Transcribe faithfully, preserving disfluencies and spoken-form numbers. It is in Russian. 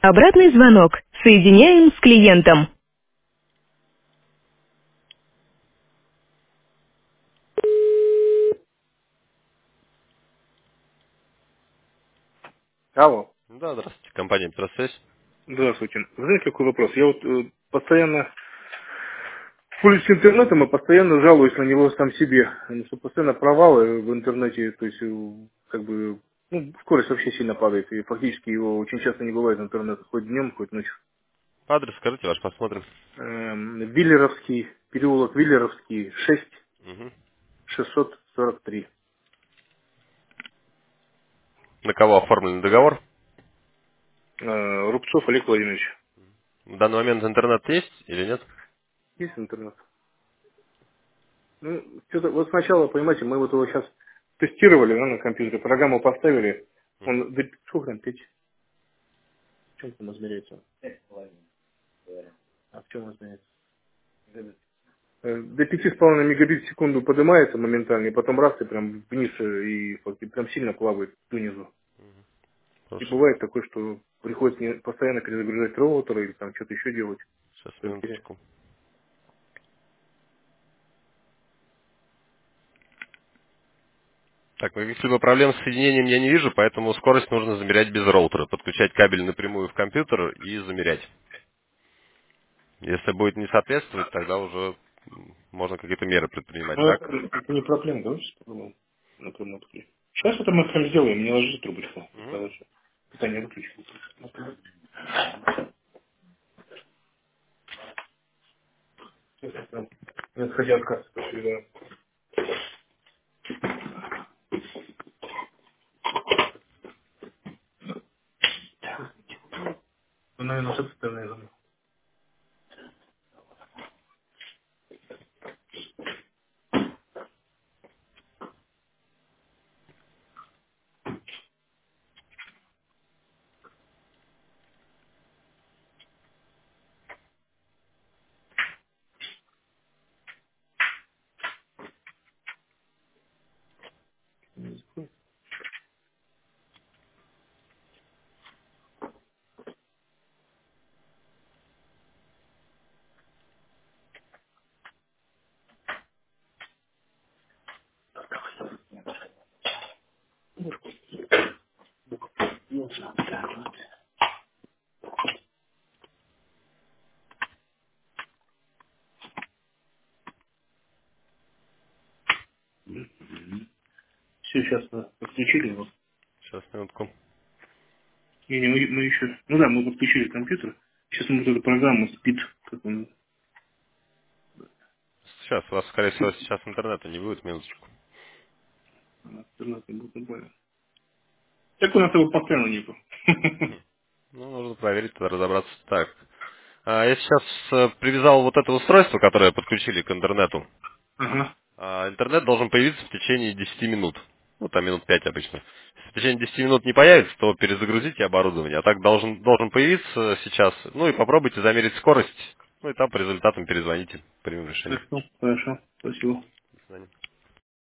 Обратный звонок. Соединяем с клиентом. Алло. Да, здравствуйте, компания «Интерсвязь». Здравствуйте. Знаете, какой вопрос? Я вот э, постоянно пользуюсь интернетом и постоянно жалуюсь на него сам себе. Они что постоянно провалы в интернете, то есть э, как бы ну, скорость вообще сильно падает, и фактически его очень часто не бывает интернета, хоть днем, хоть ночью. Адрес скажите ваш, посмотрим. Эм, Виллеровский, переулок Виллеровский, шесть, Мгм. шестьсот сорок три. На кого оформлен договор? Э, Рубцов Олег Владимирович. В данный момент интернет есть или нет? Есть интернет? Ну, что-то, вот сначала, понимаете, мы вот его сейчас тестировали да, на компьютере, программу поставили. Он, да, сколько там, пять? В чем там измеряется? А в чем измеряется? Э, До пяти с половиной мегабит в секунду поднимается моментально, и потом раз, и прям вниз, э, и, и прям сильно плавает донизу. И Хорошо. бывает такое, что приходится не- постоянно перезагружать роутер или там что-то еще делать. Сейчас, Что теряет. минуточку. Так, ну каких-либо проблем с соединением я не вижу, поэтому скорость нужно замерять без роутера. Подключать кабель напрямую в компьютер и замерять. Если будет не соответствовать, тогда уже м, можно какие-то меры предпринимать. Ну, это, Так? это не проблема, давайте попробуем. Напрямую подключить. Сейчас это мы прям сделаем, не ложите трубочку. Мгм. Короче, питание выключим. Сейчас я прям, не отходя от кассы, проверяю. Ну, наверное, с этой стороны я забыл. Все, сейчас мы подключили его. Сейчас, минутку. Не, не, мы, мы еще... Ну да, мы подключили компьютер. Сейчас мы вот эту программу спит. Как он... Сейчас, у вас, скорее всего, сейчас интернета не будет, минуточку. Интернет не будет нормально. Так у нас его постоянно нету. Ну, нужно проверить, тогда разобраться. Так. А, я сейчас э, привязал вот это устройство, которое подключили к интернету. Ага. А, интернет должен появиться в течение десяти минут. Ну, там минут пять обычно. Если в течение десяти минут не появится, то перезагрузите оборудование. А так должен, должен появиться сейчас. Ну и попробуйте замерить скорость. Ну и там по результатам перезвоните. Примем решение. Хорошо, хорошо. Спасибо. До свидания.